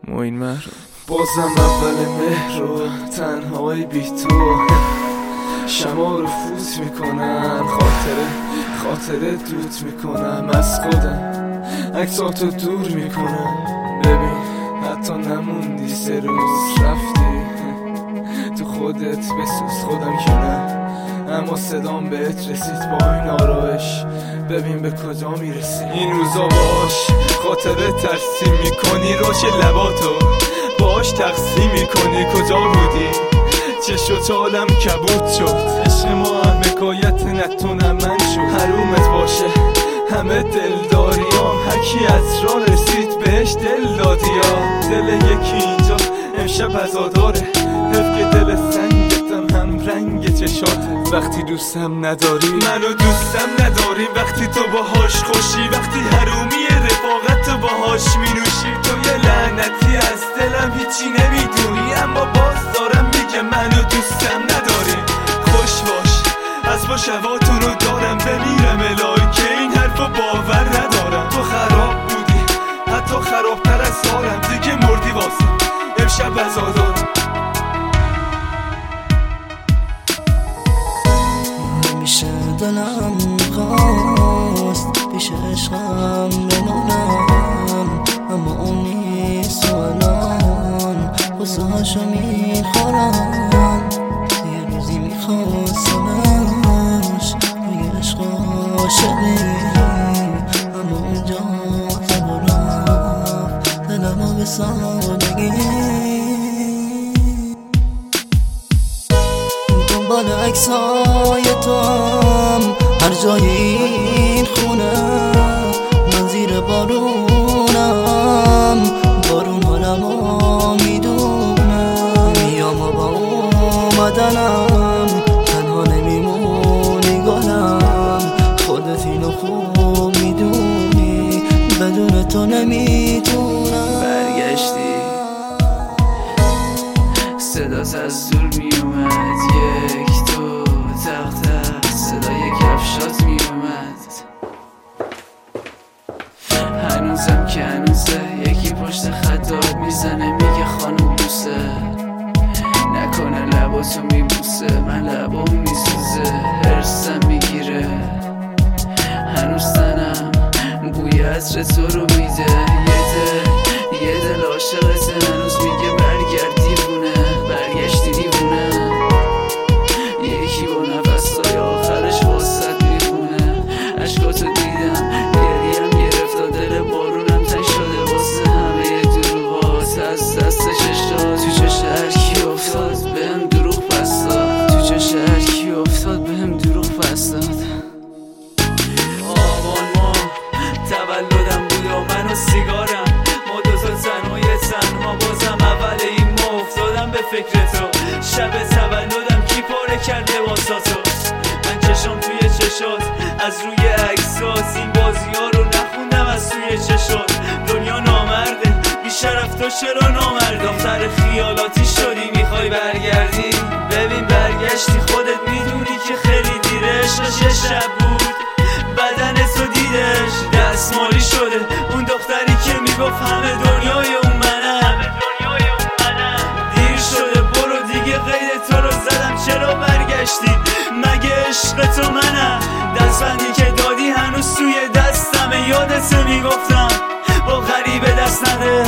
معین محروم. بازم اول مهر و تنهای بی تو شما رو فوت میکنم، خاطره دوت میکنم، از خودم عکساتو دور میکنم. ببین حتی نموندی 3 روز رفتی تو خودت بسوز، خودم که نه اما صدام بهت رسید با این آرایش. ببین به کجا میرسی این روزا، باش خاطره ترسیم میکنی، روش لباتو باش تقسیم میکنی. کجا بودی؟ چه شد عالم کبود شد، عشق ما هم حکایت نتونم من شد. حرومت باشه همه دلداریام، هرکی از راه رسید بهش دل دادی یا دل یکی اینجا امشب عزاداره. حفظ دل سنگتم هم رنگ چشاته. وقتی دوستم نداری منو دوستم نداری، وقتی تو باهاش خوشی، وقتی حرومی رفاقت تو باهاش مینوشی. تو یه لعنتی از دلم هیچی نمیدونی، اما باز دارم میگه منو دوستم نداری. خوش باش از با شواتون رو دارم، بمیرم الهی که این حرفو باور ندارم. تو خراب بودی حتی خرابتر از سارم، دیگه مردی واسم امشب عزادارم. همیشه دلم خواست پیش عشقم بمونم، اما اون نیست و الان غصه هاشو میخورم. یه روزی میخواستمش توی عشق عاشقی، اما اونجا تنها رفت دلمو به سادگی. دنبال عکسای تو هم هر جای این خونه، من زیر بارونم، بارون حالمو میدونه. میام و با اومدنم تنها نمیمونی گلم، خودت اینو خوب میدونی، بدون تو نمیتونم. برگشتی صدات از دور میومد، یک دو تق تق صدای کفشات میومد. هنوزم که هنوزه یکی پشت خط داد میزنه، میگه خانم بوسه نکنه لباتو میبوسه. من لبام میسوزه هرسم میگیره، هنوز تنم بوی عطر تو رو میده. یه دل عاشقته هنوز میگه برگرد دیوونه، برگشتی دیوونه. یکی با نفسای آخرش واسط میخونه، عشقاتو دیدم گریم گرفت و دل بارونم تنگ شده واسه همه دروغات از دست چشات. تو چه شهرکی افتاد بهم دروغ پس داد، تو چه شهرکی افتاد بهم دروغ پس داد. آبان ما تولدم بود و من و سیگارم، ما دوتا تنها بازم اول این ما افتادم به فکر تو. شب تولدم کی پاره کرد لباساتو، من چشم توی چشات از روی عکسات. این بازی ها رو نخوندم از توی چشات. دنیا نامرده بیشرف تو چرا نامرد، دختر خیالاتی شدی میخوای برگردی. ببین برگشتی خودت میدونی که خیلی دیره، عشقش یه شب بود بدن تو دیدش دستمالی شده. اون دختری که میگفت همه دنیای اون منم، دیر شده برو دیگه قید تو رو زدم. چرا برگشتی مگه عشق تو منم؟ دستبندی که دادی هنوز توی دستمه، یادت میگفتم با غریبه دست نده.